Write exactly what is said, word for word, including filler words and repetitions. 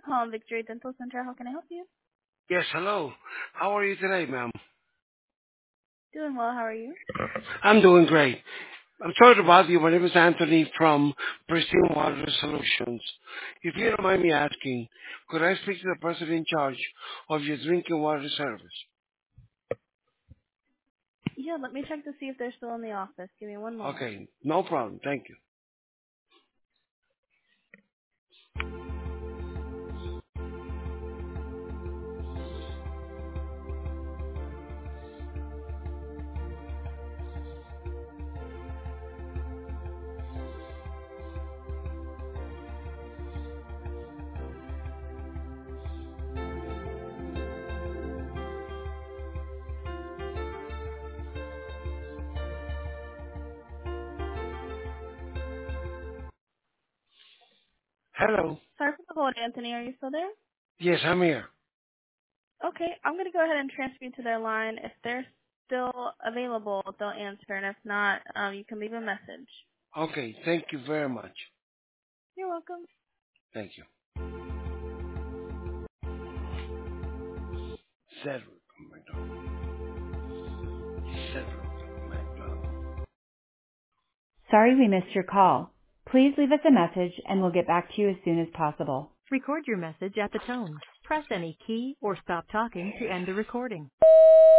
calling Victory Dental Center. How can I help you? Yes, hello. How are you today, ma'am? Doing well. How are you? I'm doing great. I'm sorry to bother you. My name is Anthony from Pristine Water Solutions. If you don't mind me asking, could I speak to the person in charge of your drinking water service? Yeah, let me check to see if they're still in the office. Give me one moment. Okay, no problem. Thank you. Hello. Sorry for the hold, Anthony. Are you still there? Yes, I'm here. Okay, I'm going to go ahead and transfer you to their line. If they're still available, they'll answer, and if not, um, you can leave a message. Okay, thank you very much. You're welcome. Thank you. Cedric McDonald. Cedric McDonald. Sorry we missed your call. Please leave us a message and we'll get back to you as soon as possible. Record your message at the tone. Press any key or stop talking to end the recording.